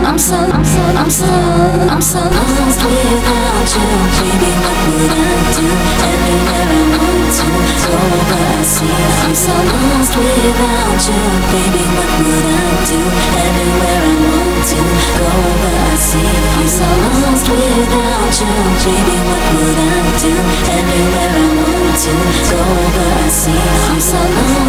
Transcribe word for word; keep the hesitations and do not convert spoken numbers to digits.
I'm so, I'm so, I'm so, I'm so lost without you. Baby, what would I do? Everywhere I want to go, but I see I'm so lost without you. Baby, what would I do? Everywhere I want to go, but I see I'm so lost without you. Baby, what would I do? Everywhere I want to go, but I see I'm so lost.